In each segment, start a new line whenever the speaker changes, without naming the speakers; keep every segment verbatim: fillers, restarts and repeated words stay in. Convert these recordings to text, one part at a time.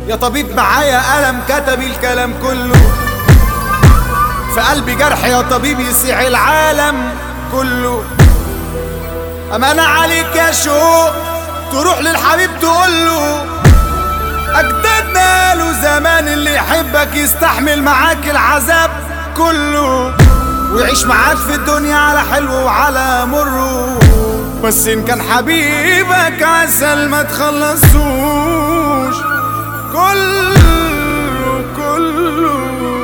يا طبيب معايا قلم كتب الكلام كله، في قلبي جرح يا طبيب يسيح العالم كله. أمانة عليك يا شوق تروح للحبيب تقوله، أجدادنا قالوا زمان اللي يحبك يستحمل معاك العذاب كله، ويعيش معاك في الدنيا على حلو وعلى مره، بس إن كان حبيبك عسل ما تخلصوش كله كله.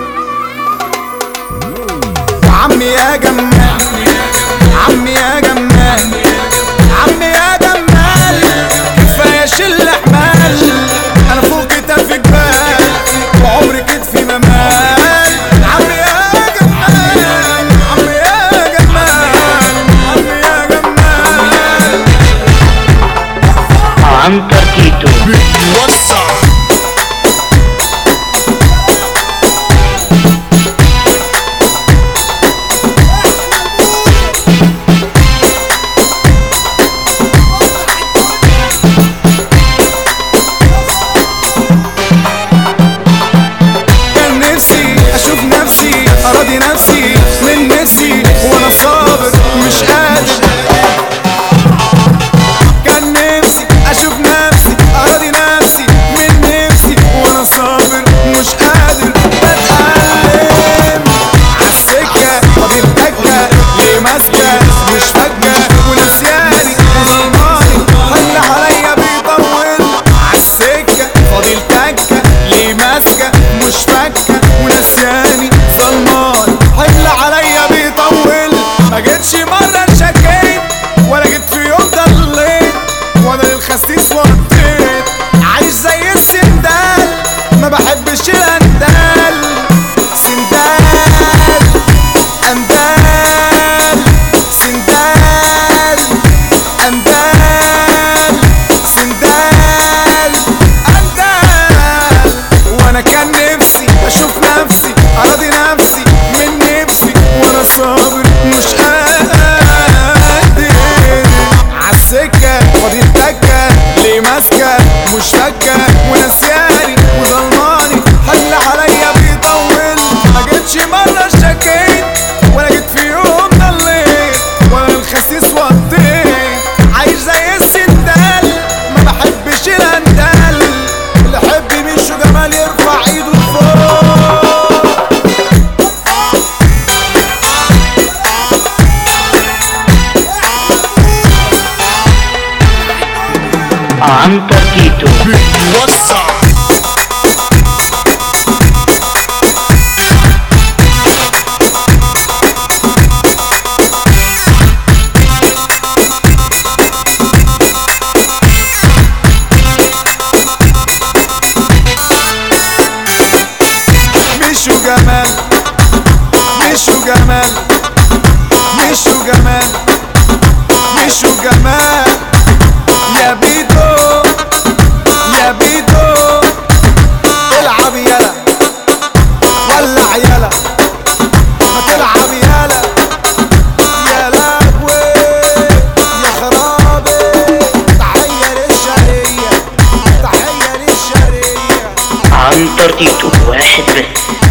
عمي يا جمال عمي يا جمال عمي يا جمال، كفاية شل حمال، أنا فوق كتافي جبال وعمري كتفي ممال. عمي يا جمال عمي يا جمال عمي يا جمال.
عنتر تيتو
بيوسع أراضي نفسي من نفسي وأنا صابر مش قادر. كان نفسي أشوف نفسي أراضي نفسي من نفسي وأنا صابر مش قادر. بتألم عالسكة طبيب تكة ليه ماسكة مش فكة ونسياني وظلماني، خلى عليا بيطول عالسكة فاضل تكة ليه ماسكة مش فكة ونسياني ظلمان، حمل عليا بيطول. ما جيتش مرة شكيت ولا جيت في يوم ضليت، وانا للخسيس وطيت عايش زي السندال ما بحبش الاندال. سندال اندال سندال اندال سندال اندال. وانا كان نفسي اشوف نفسي اراضي نفسي من نفسي وانا صابر مش قادر. عالسكة فاضي التكة ليه ماسكة مش فكة ونسياني وظلماني، حل عليا بيطول. ما جيتش مرة شكيت ولا جيت في يوم ضليت، ولا الخسيس وطيت عايش زي السندال ما بحبش الاندال. اللي يحب مشو جمال يرفع ايده لفوق.
عنتر تيتو
بيوسع مشو جمال مشو جمال مشو جمال مشو جمال يا بيدو يا بيدو. العب يلا ولع يلا ما تلعب يلا يا لهوي يا خرابي. تحية للشرقية تحية للشرقية.
عنتر تيتو واحد بس.